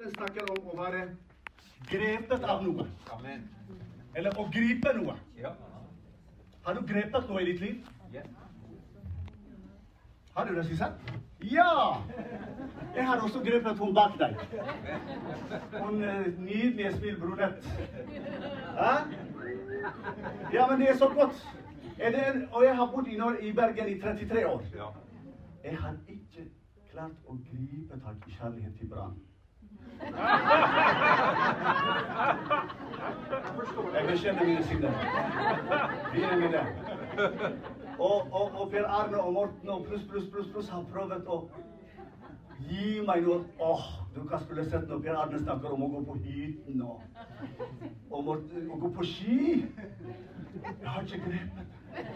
Bibelen snakker om å være grepet av noe. Amen. Eller å gripe noe. Ja. Har du grepet noe i ditt liv? Ja. Har du det, Sissel? Ja! Jeg har også grepet hun bak deg. Hun nydelige smilbrunett. Ja? Ja, men det er så godt. Og jeg har bodd i Bergen i 33 år. Ja. Jeg har ikke klart å gripe tak i kjærlighet til brann. Jeg bekjenner mine synder. Vi er med det. Og Per Arne og Morten og pluss har prøvd å gi meg noe. Du kan skulle sett når Per Arne snakker om å gå på hytten og Morten, å gå på ski. Jeg har ikke grepet.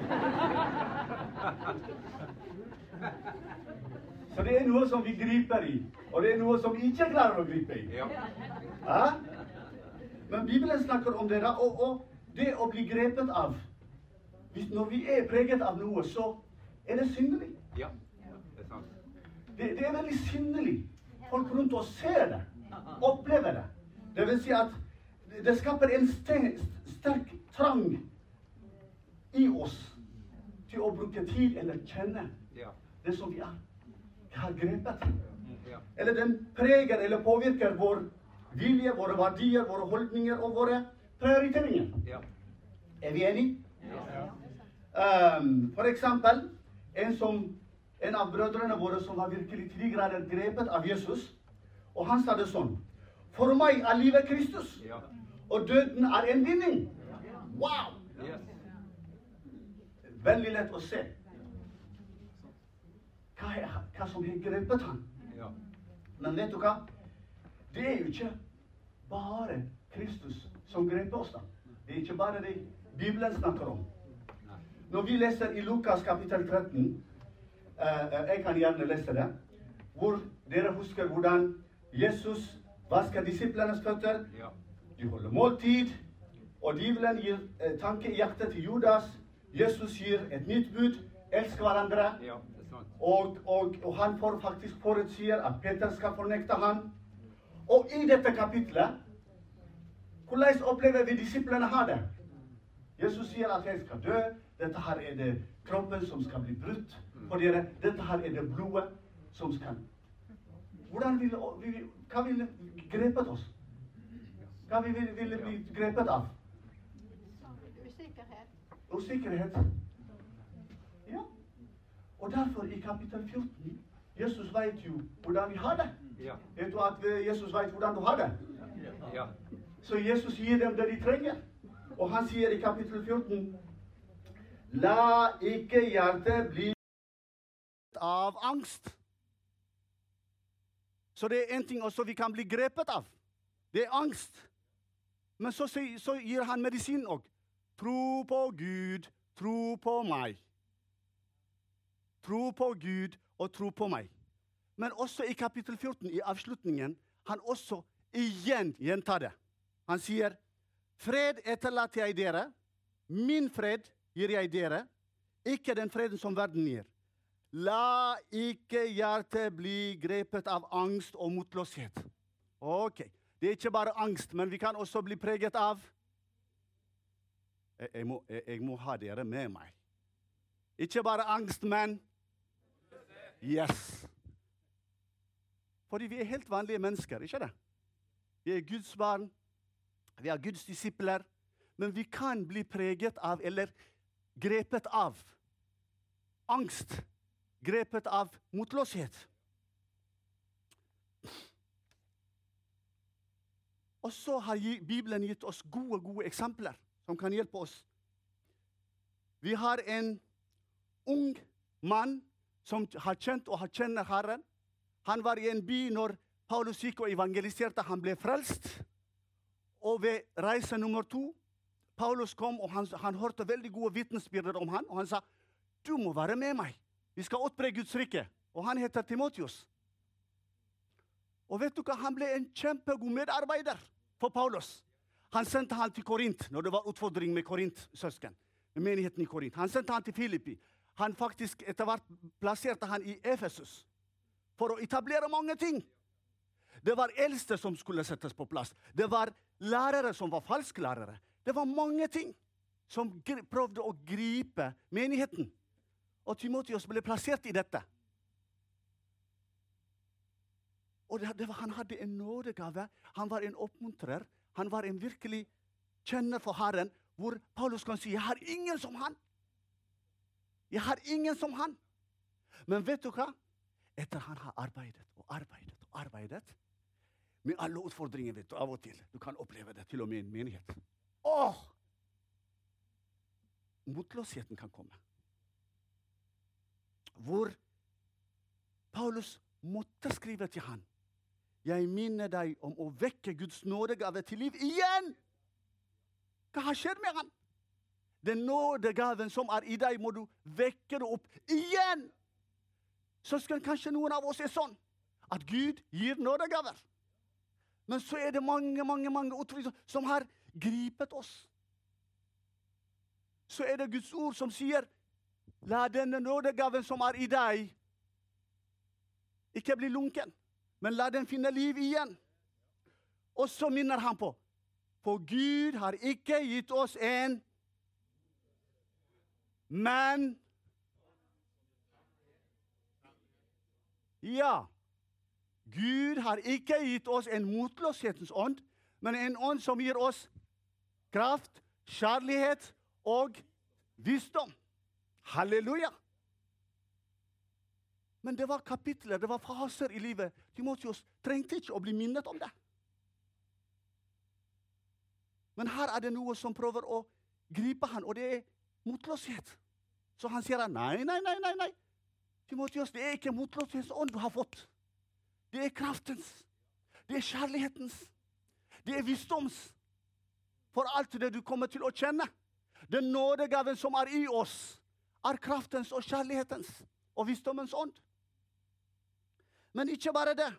Så det er noe som vi griper i, og det er noe som vi ikke klarer å gripe i. Ja? Men Bibelen snakker om det da, og det å bli grepet av. Når vi er preget av noe, så er det syndelig. Ja, det er sant. Det er veldig syndelig. Folk rundt oss ser det, opplever det. Det vil si at det skaper en sterk trang i oss til å bruke tid eller kjenne det som vi har grepet. Eller den preger eller påvirker vår vilje, våre verdier, våre holdninger og våre prioriteringer. Er vi enige? For eksempel, en av brødrene våre som var virkelig 3 grader grepet av Jesus, og han sa det sånn: for meg er livet Kristus, og døden er en vinning. Wow! Veldig lett å se hva som har grepet han. Men vet du hva? Det er jo ikke bare Kristus som greper oss da. Det er ikke bare det Bibelen snakker om. Når vi leser i Lukas kapittel 13, jeg kan gjerne lese det, hvor dere husker hvordan Jesus vasker disiplenes føtter, de holder måltid, og djevelen gir tanke i hjertet til Judas. Jesus gir et nytt bud, elsk hverandre, og han får faktisk forutsier at Peter skal fornekte han. Og i dette kapitlet, hvordan opplever vi disiplene har det? Jesus sier at jeg skal dø, dette her er det kroppen som skal bli brutt for dere, dette her er det blodet som skal. Hva ville grepet oss? Hva ville bli grepet av? Usikkerhet. Ja. Og derfor i kapittel 14, Jesus vet jo hvordan vi har det. Vet du at Jesus vet hvordan du har det? Ja. Så Jesus gir dem det de trenger. Og han sier i kapittel 14, la ikke hjertet bli av angst. Så det er en ting også vi kan bli grepet av. Det er angst. Men så gir han medisin også. Tro på Gud, tro på meg. Tro på Gud og tro på meg. Men også i kapittel 14, i avslutningen, han også igjen gjentar det. Han sier, fred etterlater jeg dere, min fred gir jeg dere, ikke den freden som verden gir. La ikke hjertet bli grepet av angst og motløshet. Ok, det er ikke bare angst, men vi kan også bli preget av jeg må ha dere med meg. Ikke bare angst, men yes. Fordi vi er helt vanlige mennesker, ikke det? Vi er Guds barn, vi er Guds disipler, men vi kan bli preget av, eller grepet av, angst, grepet av motløshet. Og så har Bibelen gitt oss gode eksempler som kan hjelpe oss. Vi har en ung mann som har kjent og kjenner Herren. Han var i en by når Paulus gikk og evangeliserte, han ble frelst. Og ved reise nummer 2, Paulus kom, og han hørte veldig gode vitnesbyrder om han, og han sa, du må være med meg. Vi skal utbre Guds rike. Og han heter Timotheus. Og vet du hva, han ble en kjempegod medarbeider for Paulus. Han sendte han til Korint, når det var utfordring med Korint-søsken, med menigheten i Korint. Han sendte han til Filippi. Han faktisk etter hvert plasserte han i Efesus, for å etablere mange ting. Det var eldste som skulle settes på plass. Det var lærere som var falsklærere. Det var mange ting som prøvde å gripe menigheten. Og Timotheus ble plassert i dette. Og han hadde en nådegave. Han var en oppmuntrer. Han var en virkelig kjenner for Herren, hvor Paulus kan si, jeg har ingen som han. Jeg har ingen som han. Men vet du hva? Etter han har arbeidet og arbeidet og arbeidet, med alle utfordringer, vet du, av og til. Du kan oppleve det til og med i en menighet. Motløsheten kan komme. Hvor Paulus måtte skrive til han, jeg minner deg om å vekke Guds nådegave til liv igjen. Hva har skjedd med han? Den nådegaven som er i deg, må du vekke det opp igjen. Søsken, kanskje noen av oss er sånn, at Gud gir nådegaver. Men så er det mange utfordringer som har gripet oss. Så er det Guds ord som sier, la denne nådegaven som er i deg, ikke bli lunken, men la den finne liv igjen. Og så minner han på, for Gud har ikke gitt oss en, men ja, Gud har ikke gitt oss en motløshetens ånd, men en ånd som gir oss kraft, kjærlighet og visdom. Halleluja! Men det var kapitler, det var faser i livet. Timotheus trengte ikke å bli minnet om det. Men her er det noe som prøver å gripe han, og det er motløshet. Så han sier, nei. Timotheus, det er ikke motløshetens ånd du har fått. Det er kraftens. Det er kjærlighetens. Det er visdoms. For alt det du kommer til å kjenne. Den nådegaven som er i oss, er kraftens og kjærlighetens og visdommens ånd. Men ikke bare det.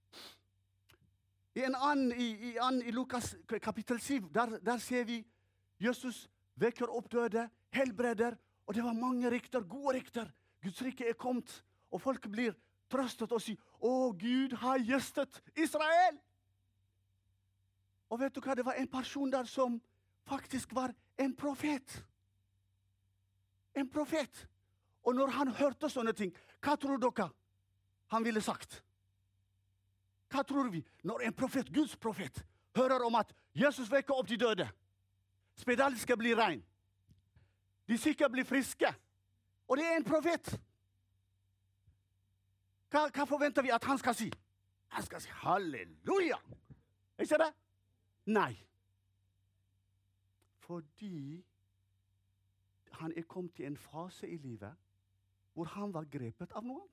I Lukas kapittel 7, der ser vi Jesus vekker opp døde, helbreder, og det var mange rykter, gode rykter. Guds rike er kommet, og folk blir trøstet og sier, Gud har gjestet Israel! Og vet du hva, det var en person der som faktisk var en profet. En profet. Og når han hørte sånne ting, hva tror dere han ville sagt? Hva tror vi? Når en profet, Guds profet, hører om at Jesus vekker opp de døde, spedalske blir rein, de syke blir friske, og det er en profet. Hva forventer vi at han skal si? Han skal si, halleluja! Ikke det? Nei. Fordi han er kommet til en fase i livet hvor han var grepet av noe annet.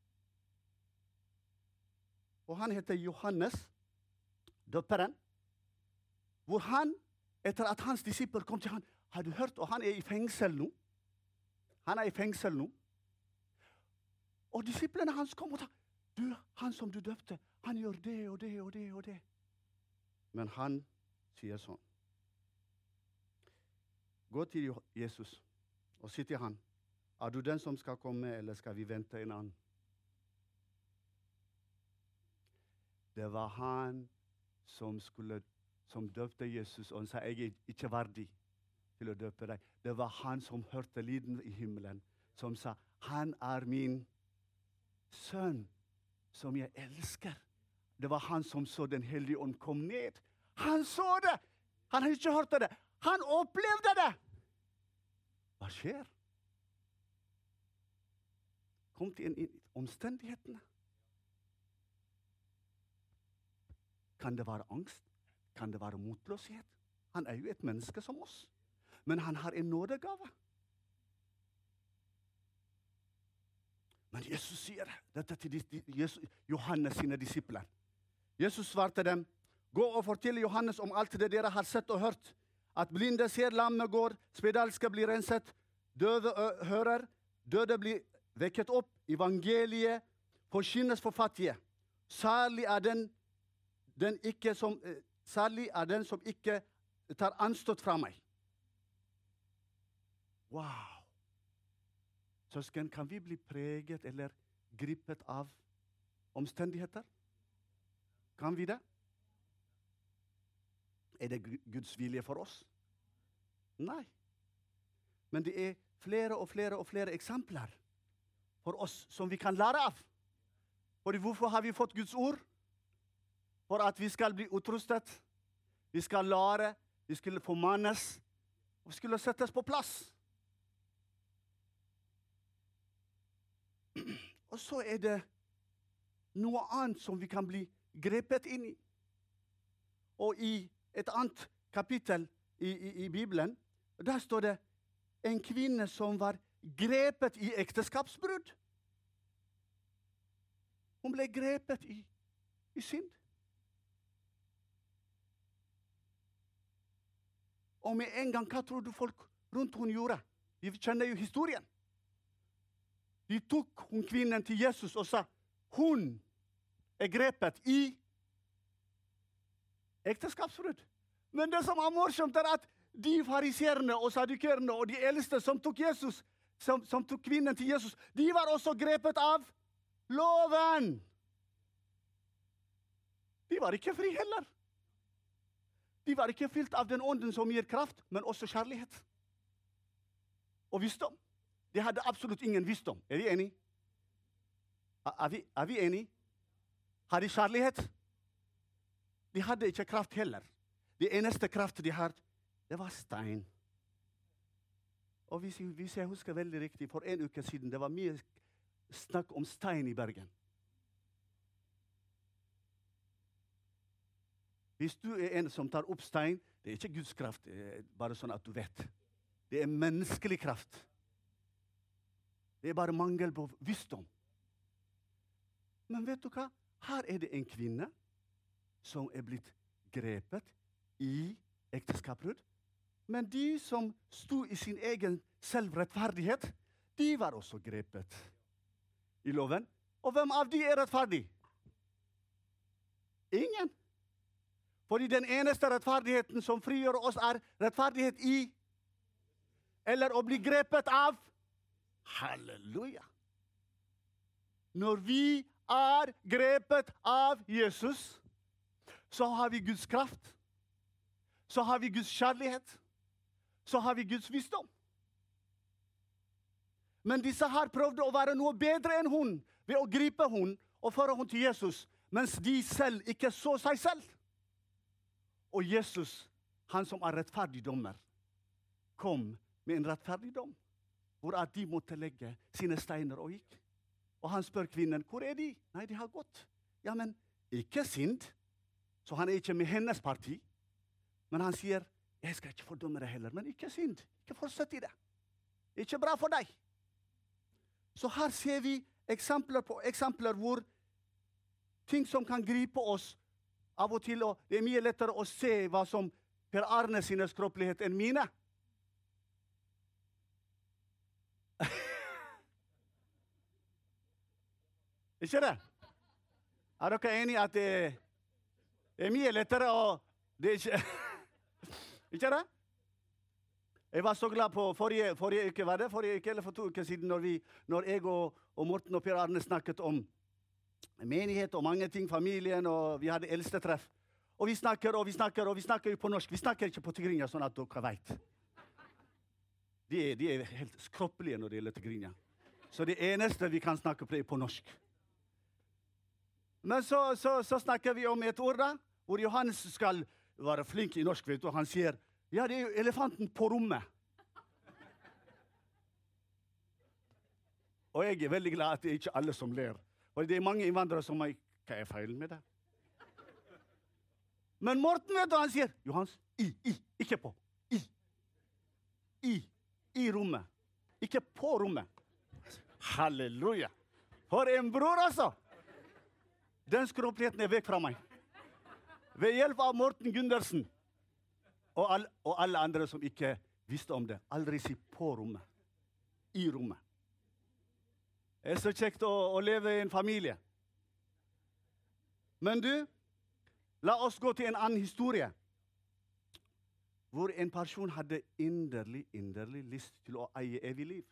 Og han heter Johannes, døperen, hvor han, etter at hans disipler kom til han, har du hørt, og han er i fengsel nå. Han er i fengsel nå. Og disiplene hans kom og sa, du, han som du døpte, han gjør det og det og det og det. Men han sier sånn, gå til Jesus og si til han, er du den som skal komme, eller skal vi vente en annen? Det var han som døpte Jesus, og han sa, jeg er ikke verdig til å døpe deg. Det var han som hørte lyden i himmelen, som sa, han er min sønn, som jeg elsker. Det var han som så den hellige ånd kom ned. Han så det! Han har ikke hørt det. Han opplevde det! Hva skjer? Kom til omstendighetene. Kan det være angst? Kan det være motløshet? Han er jo et menneske som oss. Men han har en nådegave. Men Jesus sier dette til Johannes sine disipler. Jesus svarte dem, gå og fortell Johannes om alt det dere har sett og hørt, at blinde ser, lamme går, spedalske blir renset, døve hører, døde blir vekket opp, evangeliet forkynnes for fattige. Særlig er den som ikke tar anstøt fra meg. Wow! Søsken, kan vi bli preget eller gripet av omstendigheter? Kan vi det? Det Guds vilje for oss? Nei. Men det flere og flere eksempler for oss som vi kan lære av. For hvorfor har vi fått Guds ord? For at vi skal bli utrustet, vi skal lære, vi skulle formannes, og vi skulle settes på plass. Og så det noe annet som vi kan bli grepet inn i. Og i et annet kapittel i Bibelen, der står det en kvinne som var grepet i ekteskapsbrudd. Hun ble grepet i synd. Og med en gang, hva tror du folk rundt hun gjorde? Vi kjenner jo historien. De tok hun kvinnen til Jesus og sa, hun grepet i ekteskapsbrudd. Men det som morsomt at de fariserene og saddukerene og de eldste som tok Jesus, som tok kvinnen til Jesus, de var også grepet av loven. De var ikke fri heller. De var ikke fylt av den ånden som gir kraft, men også kjærlighet. Og visdom. De hadde absolutt ingen visdom. Vi enige? Vi enige? Har de kjærlighet? De hadde ikke kraft heller. Det eneste kraft de hadde, det var stein. Og hvis jeg husker veldig riktig, for en uke siden, det var mye snakk om stein i Bergen. Hvis du en som tar opp stein, det ikke Guds kraft, bare sånn at du vet. Det menneskelig kraft. Det bare mangel på visdom. Men vet du hva? Her det en kvinne som blitt grepet i ekteskapsbrudd. Men de som sto i sin egen selvrettferdighet, de var også grepet i loven. Og hvem av de rettferdig? Ingen. Fordi den eneste rettferdigheten som frigjør oss rettferdighet i, eller å bli grepet av. Halleluja! Når vi grepet av Jesus, så har vi Guds kraft, så har vi Guds kjærlighet, så har vi Guds visdom. Men disse her prøvde å være noe bedre enn hun, ved å gripe hun og føre hun til Jesus, mens de selv ikke så seg selv. Og Jesus, han som rettferdig dommer, kom med en rettferdig dom, hvor at de måtte legge sine steiner og gikk. Og han spør kvinnen, hvor de? Nei, de har gått. Ja, men ikke synd. Så han ikke med hennes parti. Men han sier, jeg skal ikke fordømme deg heller, men ikke synd. Ikke fortsett i det. Det ikke bra for deg. Så her ser vi eksempler på eksempler hvor ting som kan gripe oss av og til, og det mye lettere å se hva som Per Arne sine skråpelighet enn mine. Ikke det? Dere enige at det mye lettere å... Det ikke... Ikke det? Jeg var så glad på forrige uke, var det? Forrige uke eller for 2 uker siden, når jeg og Morten og Per Arne snakket om menighet og mange ting, familien, og vi hadde eldste treff. Og vi snakker jo på norsk. Vi snakker ikke på tigrinja, sånn at dere vet. De helt skroppelige når det gjelder tigrinja. Så det eneste vi kan snakke på norsk. Men så snakker vi om et ord da, hvor Johannes skal være flink i norsk, vet du, og han sier, ja, det jo elefanten på rommet. Og jeg veldig glad at det ikke alle som ler. For det mange innvandrere som hva feil med det? Men Morten vet du, han sier, Johans, ikke på, i rommet. Ikke på rommet. Halleluja. For en bror altså. Den skråpligheten vekk fra meg. Ved hjelp av Morten Gundersen. Og alle andre som ikke visste om det. Aldri si på rommet. I rommet. Det så kjekt å leve i en familie. Men du, la oss gå til en annen historie. Hvor en person hadde inderlig lyst til å eie evig liv.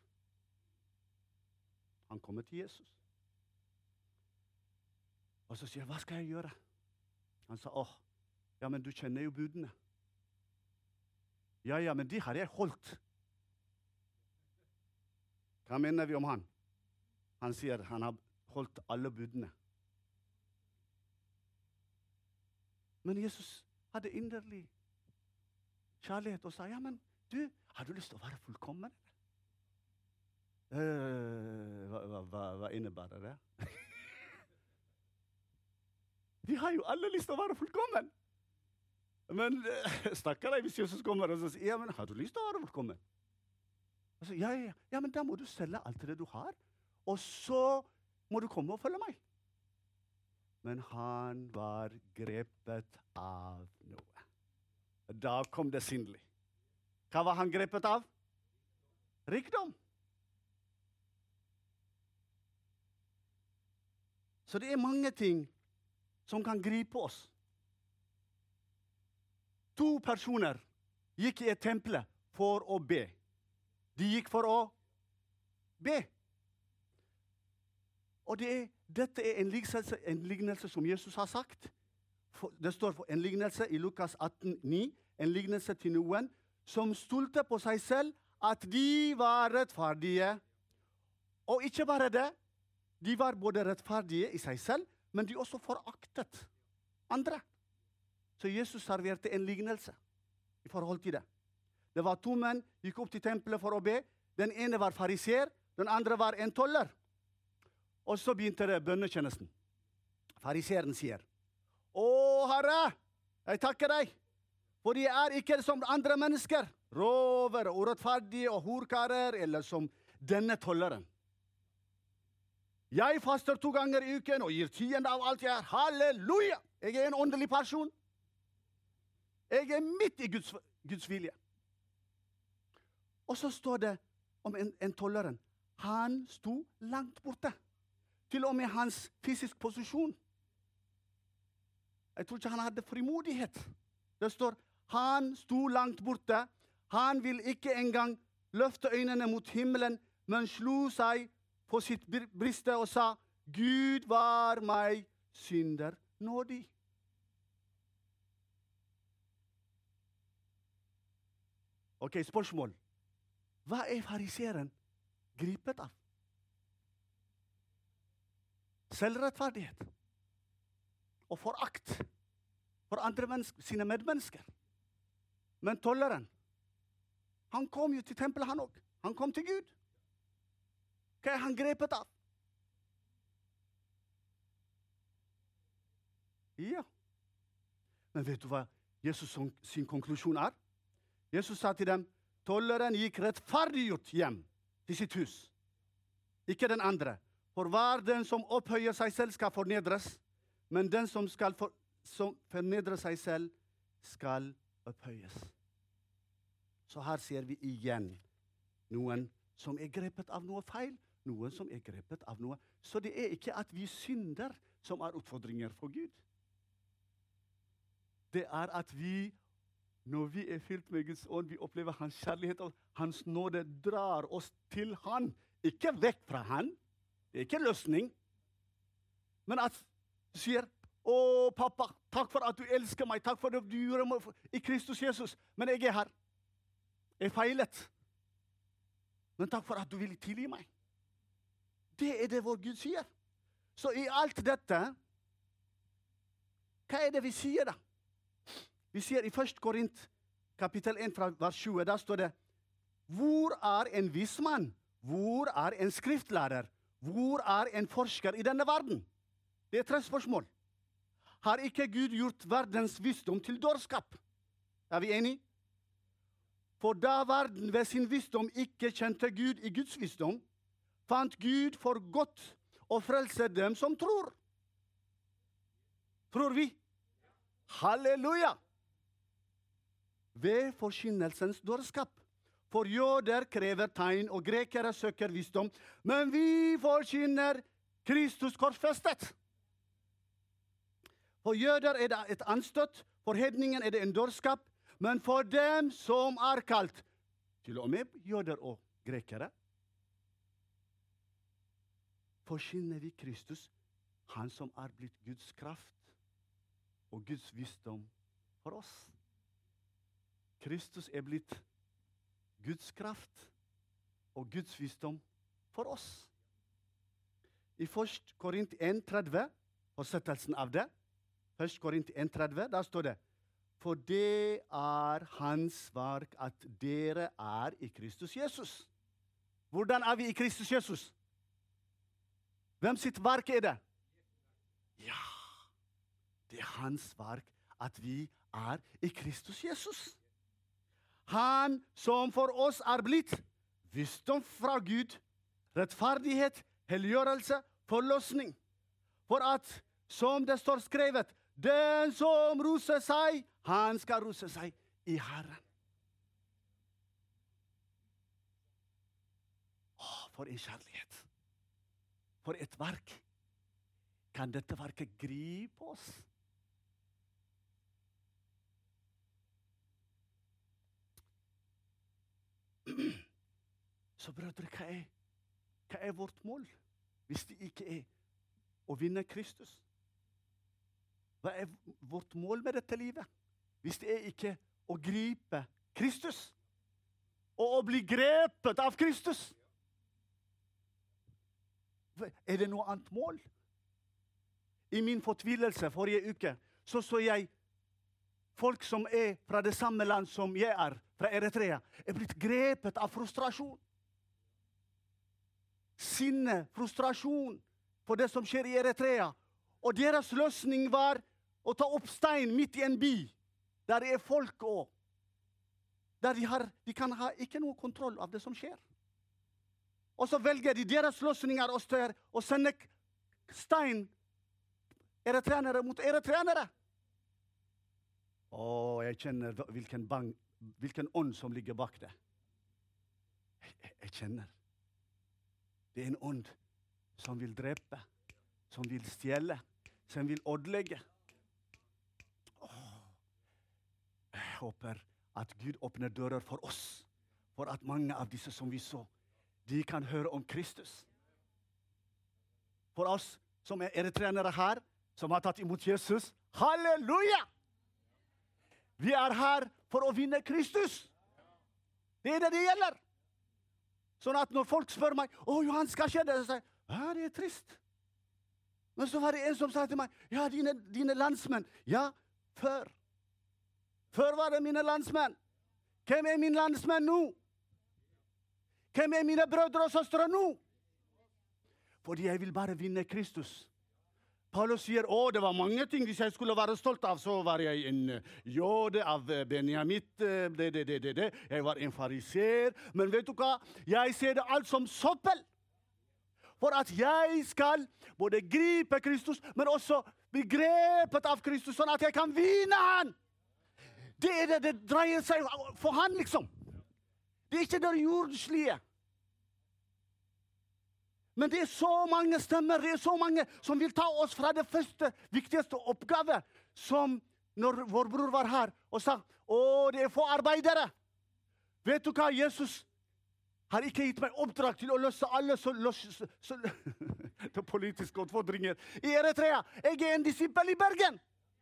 Han kommer til Jesus. Og så sier jeg, hva skal jeg gjøre? Han sa, ja, men du kjenner jo budene. Ja, men de har jeg holdt. Hva mener vi om han? Han sier han har holdt alle budene. Men Jesus hadde inderlig kjærlighet og sa, ja, men du, har du lyst til å være fullkommen? Hva innebærer det? Vi har jo alle lyst til å være fullkommen. Men stakkar deg hvis Jesus kommer og sier, ja, men har du lyst til å være fullkommen? Altså, ja, men da må du selge alt det du har, og så må du komme og følge meg. Men han var grepet av noe. Da kom det sinnlig. Hva var han grepet av? Rikdom. Så det er mange ting som kan gripe oss. 2 personer gikk i et temple for å be. De gikk for å be. Og dette er en lignelse som Jesus har sagt. Det står for en lignelse i Lukas 18,9. En lignelse til noen som stolte på seg selv at de var rettferdige. Og ikke bare det. De var både rettferdige i seg selv, men de også foraktet andre. Så Jesus serverte en lignelse i forhold til det. Det var 2 menn, gikk opp til tempelet for å be. Den ene var fariser, den andre var en toller. Og så begynte det bønnetjenesten. Fariseren sier, Herre, jeg takker deg, for de er ikke som andre mennesker, rovere, urettferdige og horkarer, eller som denne tolleren. Jeg faster 2 ganger i uken og gir 10% av alt jeg er. Halleluja! Jeg er en åndelig person. Jeg er midt i Guds vilje. Og så står det om en tolleren. Han sto langt borte. Til og med hans fysisk posisjon. Jeg tror ikke han hadde frimodighet. Det står, han sto langt borte. Han vil ikke engang løfte øynene mot himmelen, men slo seg på sitt briste og sa, Gud var meg synder nådig. Ok, spørsmål. Hva er fariseren gripet av? Selvrettferdighet og forakt for andre sine medmennesker. Men tolleren, han kom jo til tempelet han også. Han kom til Gud. Hva er han grepet av? Ja. Men vet du hva Jesus sin konklusjon er? Jesus sa til dem, tolleren gikk rettferdiggjort hjem til sitt hus. Ikke den andre. For hver den som opphøyer seg selv skal fornedres, men den som fornedrer seg selv skal opphøyes. Så her ser vi igjen noen som er grepet av noe feil, noen som er grepet av noe. Så det er ikke at vi synder som er utfordringer for Gud. Det er at vi, når vi er fylt med Guds ånd, vi opplever hans kjærlighet, og hans nåde drar oss til han. Ikke vekk fra han. Det er ikke løsning. Men at du sier, pappa, takk for at du elsker meg, takk for at du gjorde meg i Kristus Jesus, men jeg er her. Jeg feilet. Men takk for at du vil tilgi meg. Det er det vår Gud sier. Så i alt dette, hva er det vi sier da? Vi sier i 1. Korint, kapittel 1 fra vers 20, der står det, hvor er en viss mann? Hvor er en skriftlærer? Hvor er en forsker i denne verden? Det er 3 spørsmål. Har ikke Gud gjort verdens visdom til dårskap? Er vi enige? For da verden ved sin visdom ikke kjente Gud i Guds visdom, fant Gud for godt å frelse dem som tror. Tror vi? Halleluja! Ved forkynnelsens dårskap. For jøder krever tegn, og grekere søker visdom, men vi forkynner Kristus korsfestet. For jøder er det et anstøt, for hedningen er det en dårskap, men for dem som er kalt, til og med jøder og grekere, forkynner vi Kristus, han som er blitt Guds kraft og Guds visdom for oss. Kristus blitt Guds kraft og Guds visdom for oss. I 1. Korint 1,30, fortsettelsen av det, 1. Korint 1,30, der står det, for det hans verk at dere i Kristus Jesus. Hvordan vi i Kristus Jesus? Hvem sitt verk det? Ja, det hans verk at vi i Kristus Jesus. Han som for oss blitt visdom fra Gud, rettferdighet, helliggjørelse, forløsning. For at, som det står skrevet, den som roser seg, han skal rose seg i Herren. For en kjærlighet. For et verk. Kan dette verket gripe oss? Så brødre, hva vårt mål? Hvis det ikke å vinne Kristus? Hva vårt mål med dette livet? Hvis det ikke å gripe Kristus? Og å bli grepet av Kristus? Det noe annet mål? I min fortvilelse forrige uke, så jeg folk som fra det samme land som jeg fra Eritrea, blitt grepet av frustrasjon. Sinne, frustrasjon for det som skjer i Eritrea. Og deres løsning var å ta opp stein midt i en by, der det folk også. Der de kan ha ikke noe kontroll av det som skjer. Og så velger de deres løsninger og sende stein eritreanere mot eritreanere. Jeg kjenner hvilken ånd som ligger bak det. Jeg kjenner. Det en ånd som vil drepe, som vil stjele, som vil ødelegge. Jeg håper at Gud åpner dører for oss, for at mange av disse som vi så, de kan høre om Kristus. For oss som eritreanere her, som har tatt imot Jesus, halleluja! Vi her for å vinne Kristus. Det det gjelder. Sånn at når folk spør meg, Johan, skal skje det? Så sier jeg, det trist. Men så var det en som sa til meg, ja, dine landsmenn. Ja, før. Før var det mine landsmenn. Hvem min landsmenn nå? Hvem mine brødre og søstre nå? Fordi jeg vil bare vinne Kristus. Paulus sier, det var mange ting hvis jeg skulle være stolt av, så var jeg en jøde av Benjamit, det. Jeg var en fariser, men vet du hva? Jeg ser det alt som søppel. For at jeg skal både gripe Kristus, men også bli grepet av Kristus, sånn at jeg kan vinne han. Det dreier seg for han, liksom. Det ikke det jordslige. Men det så mange stemmer, det så mange som vil ta oss fra det første, viktigste oppgave, som når vår bror var her og sa, det få arbeidere. Vet du hva, Jesus har ikke gitt meg oppdrag til å løse alle det politiske utfordringer i Eritrea. Jeg en disippel i Bergen.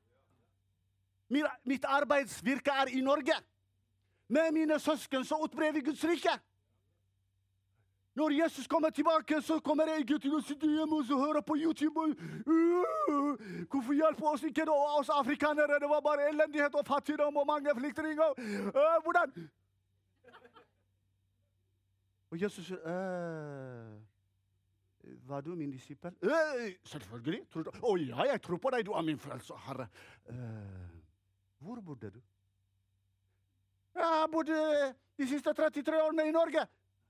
Mitt arbeidsvirke i Norge. Med mine søsken så utbrever Guds rike. Når Jesus kommer tilbake, så kommer jeg ikke til å sitte hjemme og høre på YouTube. Hvorfor hjelper oss ikke da, oss afrikanere? Det var bare elendighet og fattigdom og mange flyktninger. Hvordan? Og Jesus sier, var du min disippel? Selvfølgelig. Ja, jeg tror på deg, du min frelser, Herre. Hvor bodde du? Jeg bodde de siste 33 årene i Norge.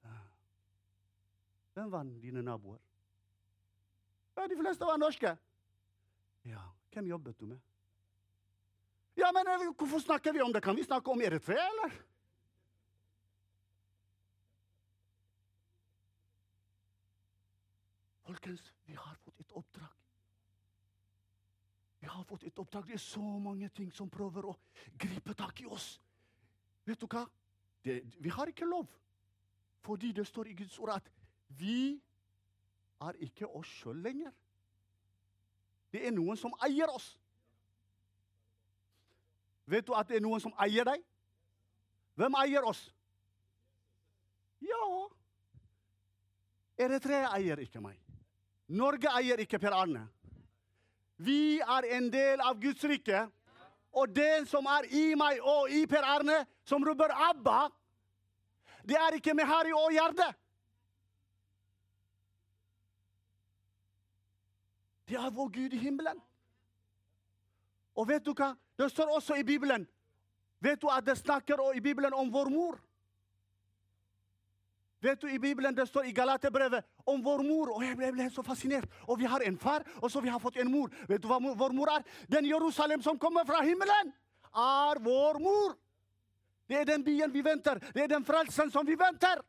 Hvem var dine naboer? Ja, de fleste var norske. Ja, hvem jobbet du med? Ja, men hvorfor snakker vi om det? Kan vi snakke om Eritrea, eller? Folkens, vi har fått et oppdrag. Vi har fått et oppdrag. Det så mange ting som prøver å gripe tak i oss. Vet du hva? Vi har ikke lov. Fordi det står i Guds ord at vi ikke oss selv lenger. Det noen som eier oss. Vet du at det noen som eier deg? Hvem eier oss? Ja. Eritrea eier ikke meg. Norge eier ikke Per Arne. Vi en del av Guds rike, og det som i meg og i Per Arne, som roper Abba, det ikke med Harry og Gjerde. Det vår Gud i himmelen. Og vet du hva? Det står også i Bibelen. Vet du at det snakker i Bibelen om vår mor? Vet du, i Bibelen det står i Galaterbrevet om vår mor, og jeg ble så fascinert. Og vi har en far, og så vi har fått en mor. Vet du hva vår mor Den Jerusalem som kommer fra himmelen, vår mor. Det den byen vi venter. Det den frelsen som vi venter.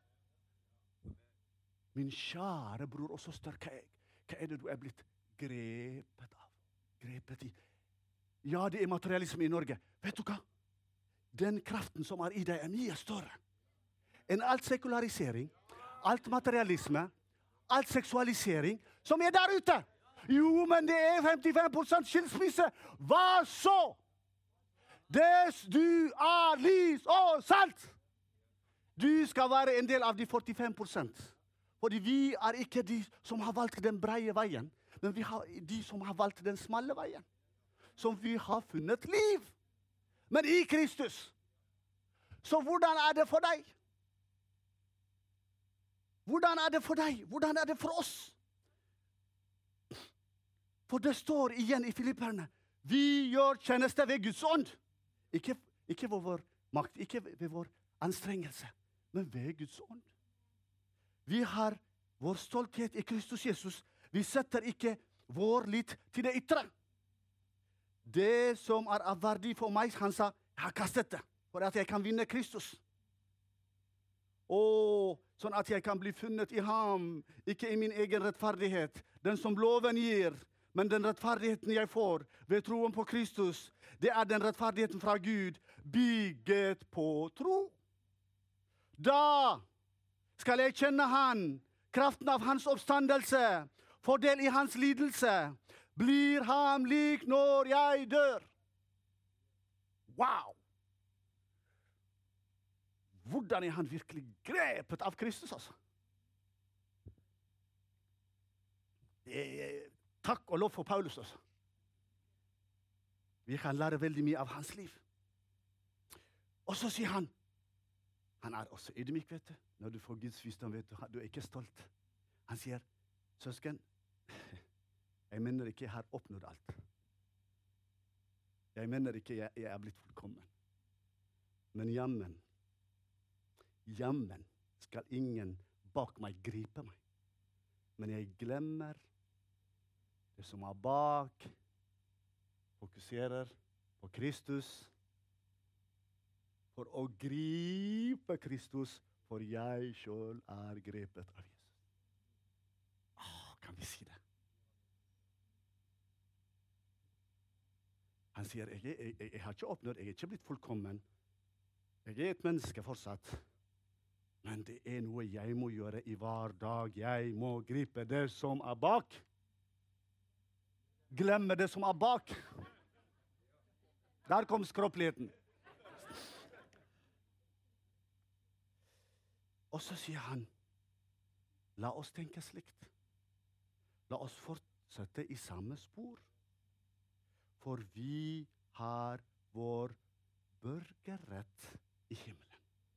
Min kjære bror og søster, hva det du blitt grepet av? Grepet i? Ja, det materialisme i Norge. Vet du hva? Den kraften som i deg mye større. En alt sekularisering, alt materialisme, alt seksualisering, som der ute. Jo, men det 55% skilsmisse. Hva så? Des du lys og salt. Du skal være en del av de 45%. Fordi vi ikke de som har valgt den breie veien, men vi har de som har valgt den smalle veien. Som vi har funnet liv. Men i Kristus. Så hvordan det for deg? Hvordan det for deg? Hvordan det for oss? For det står igjen i Filipperne, vi gjør tjeneste ved Guds ånd. Ikke ved vår makt, ikke ved vår anstrengelse, men ved Guds ånd. Vi har vår stolthet i Kristus Jesus. Vi setter ikke vår lit til det ytre. Det som av verdi for meg, han sa, jeg har kastet det, for at jeg kan vinne Kristus. Sånn at jeg kan bli funnet i ham, ikke i min egen rettferdighet, den som loven gir, men den rettferdigheten jeg får ved troen på Kristus, det den rettferdigheten fra Gud, bygget på tro. Da skal jeg kjenne han, kraften av hans oppstandelse, fordel i hans lidelse, blir ham lik når jeg dør. Wow! Hvordan han virkelig grepet av Kristus, altså. Takk og lov for Paulus, altså. Vi kan lære veldig mye av hans liv. Og så sier han også ydmyk, vet du. Når du får Guds visdom, vet du, du ikke stolt. Han sier, søsken, jeg mener ikke jeg har oppnådd alt. Jeg mener ikke jeg blitt fullkommen. Men jammen skal ingen bak meg gripe meg. Men jeg glemmer det som bak, fokuserer på Kristus, for å gripe Kristus, for jeg selv grepet av Jesus. Kan vi si det? Han sier, jeg har ikke oppnådd, jeg ikke blitt fullkommen. Jeg et menneske fortsatt. Men det noe jeg må gjøre i hver dag. Jeg må gripe det som bak. Glemme det som bak. Der kom skroppeligheten. Og så sier han, la oss tenke slikt. La oss fortsette i samme spor. For vi har vår borgerrett i himmelen.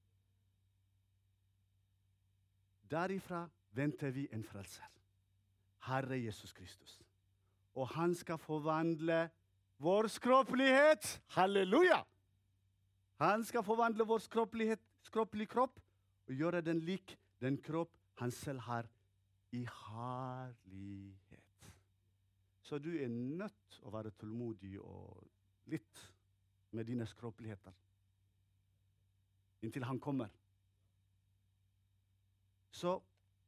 Derifra venter vi en frelser, Herre Jesus Kristus. Og han skal forvandle vår skroppelighet. Halleluja! Han skal forvandle vår skroppelige kropp og gjøre den lik den kropp han selv har i herlighet. Så du nødt å være tålmodig og litt med dine skroppeligheter. Inntil han kommer. Så,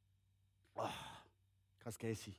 hva skal jeg si?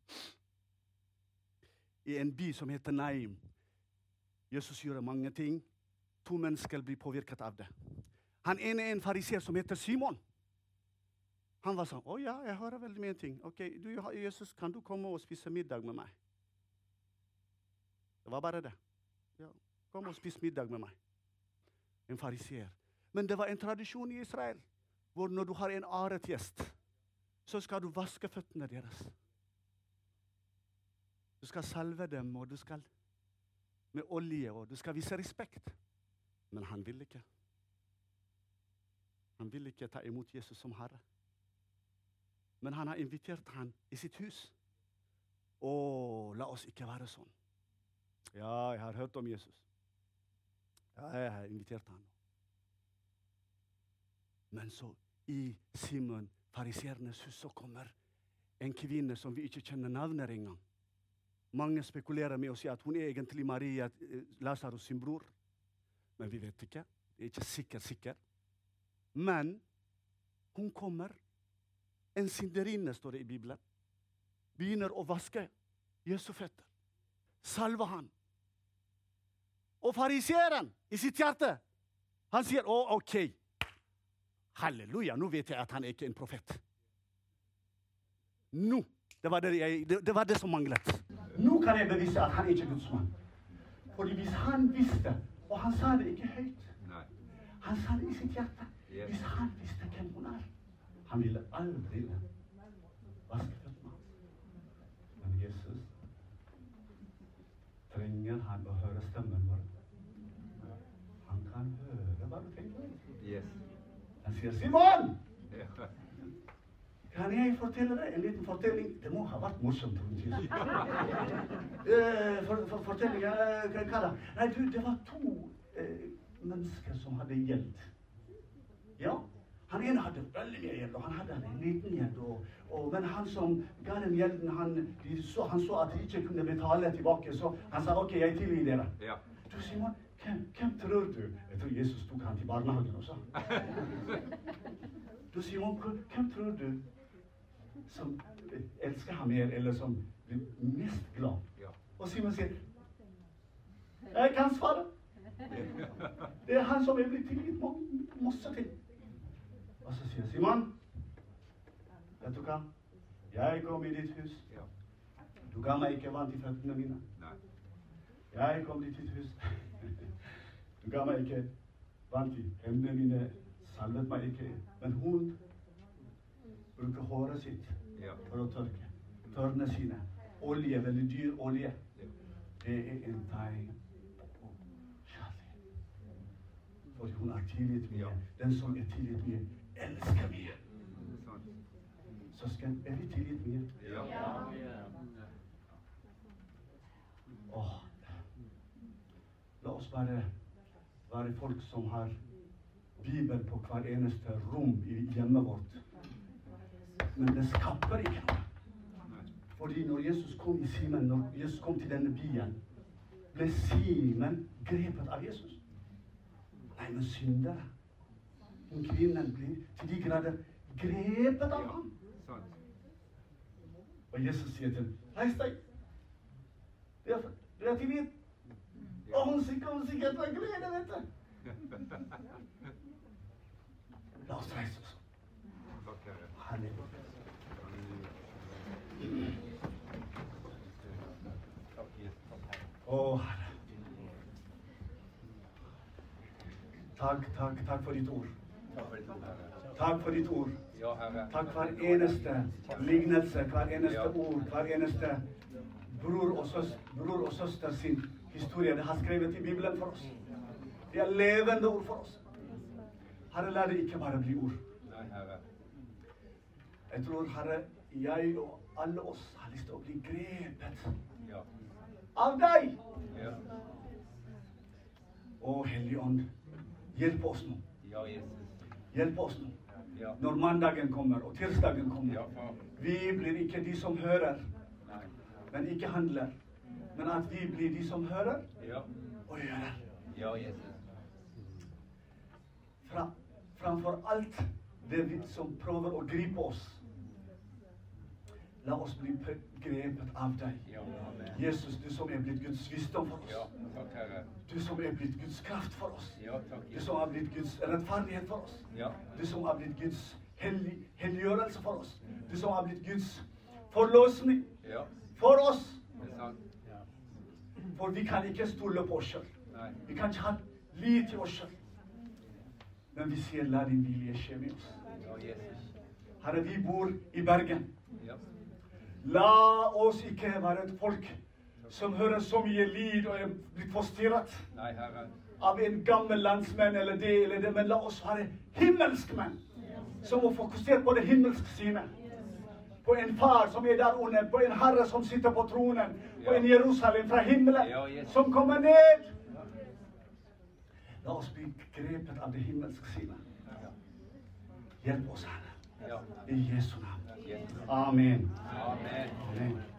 I en by som heter Naim, Jesus gjør mange ting. 2 mennesker blir påvirket av det. Han ene en fariser som heter Simon. Han var sånn, ja, jeg hører veldig mye ting. Ok, Jesus, kan du komme og spise middag med meg? Det var bare det. Ja. kom og spis middag med meg. En fariseer. Men det var en tradisjon i Israel, hvor når du har en aret gjest, så skal du vaske føttene deres. Du skal salve dem, og du skal med olje, og du skal vise respekt. Men han vil ikke. Han vil ikke ta imot Jesus som Herre. Men han har invitert han i sitt hus. La oss ikke være sånn. Ja, jeg har hørt om Jesus. Ja, jeg har invitert han. Men så i Simon, fariseernes hus, så kommer en kvinne som vi ikke kjenner navnet engang. Mange spekulerer med å si at hun er egentlig Maria, Lazarus sin bror. Men vi vet ikke. Det er ikke sikker. Men hun kommer. En synderinne, står det i Bibelen. Begynner å vaske Jesu føtter. Salve han. Og fariseeren i sitt hjerte, han sier, ok. Halleluja, nå vet jeg at han er ikke en profet. Nå. Det var det som manglet. Nå kan jeg bevise at han er ikke Guds mann. Fordi hvis han visste, og han sa det ikke høyt, han sa det i sitt hjerte, hvis han visste hvem hun er, han ville aldri vaske føttene. Men Jesus, trenger han å høre stemmen vår? Han kan høre hva du tenker. Yes. Han sier, Simon! Kan jeg fortelle deg en liten fortelling? Det må ha vært morsomt. Fortelling, hva da? Nei, du, det var 2 mennesker som hadde gjeld. Ja, han ene hadde veldig mye gjeld, og han hadde en liten gjeld. Men han som ga den gjelden, han så at de ikke kunne betale tilbake, så han sa, ok, jeg tilgir dere. Ja. Du, Simon, hvem tror du? Jeg tror Jesus tok han til barnehagen også. Du, Simon, hvem tror du som elsker ham mer, eller som blir mest glad? Ja. Og Simon sier, jeg kan svare. Det er han som er blitt tilgitt masse ting. Og så sier Simon, vet du hva? Jeg kom i ditt hus. Ja. Du ga meg ikke vann til føttene mine. Nei. Jeg kom i ditt hus. Du ga meg ikke vann til hendene mine, salvet meg ikke. Men hun bruker håret sitt for å tørke. Tørne sine. Olje, veldig dyr olje. Det er en tegn på kjærlighet. For hun er tilgitt mye. Den som er tilgitt mye, elsker mye. Søsken, er vi tilgitt mye? Ja. La oss bare være folk som har Bibel på hver eneste rom i hjemmet vårt. Men det skaper ikke noe. Fordi når Jesus kom i Simon, når Jesus kom til denne byen, ble Simon grepet av Jesus. Nei, men syndere. Den kvinnen blir til de grader grepet av ham. Og Jesus sier til ham, reis deg. Det er tilgitt. Og hun sikkert var glede, vet du. La oss reise oss. Halleluja. Herre. Takk for ditt ord. Takk for ditt ord. Takk hver eneste lignelse, hver eneste ord, hver eneste bror og søster sin historie. Det har skrevet i Bibelen for oss. Det er levende ord for oss. Herre, la det ikke bare bli ord. Jeg tror, Herre, jeg og alle oss har lyst til å bli grepet av deg. Å, Hellige Ånd, hjelp oss nå. Hjelp oss nå. Når mandagen kommer og tirsdagen kommer, vi blir ikke de som hører, men ikke handler. Men at vi blir de som hører og gjør. Framfor alt det som prøver å gripe oss, la oss bli grepet av deg. Jesus, du som er blitt Guds visdom for oss. Du som er blitt Guds kraft for oss. Du som har blitt Guds rettferdighet for oss. Du som har blitt Guds helliggjørelse for oss. Du som har blitt Guds forløsning for oss. For vi kan ikke stole på oss selv. Vi kan ikke ha liv til oss selv. Men vi sier, la din vilje skje med oss. Ja, Jesus. Herre, vi bor i Bergen. Ja. La oss ikke være et folk som hører så mye lyd og er blitt forstyrret Nei, Herre. av en gammel landsmenn eller det, men la oss være himmelske menn som må fokusere på det himmelske synet. På en far som er der under, på en herre som sitter på tronen, på en Jerusalem fra himmelen som kommer ned. La oss bli grepet av det himmelske synet. Hjelp oss, Herre. I Jesu navn. Amen. Amen. Amen.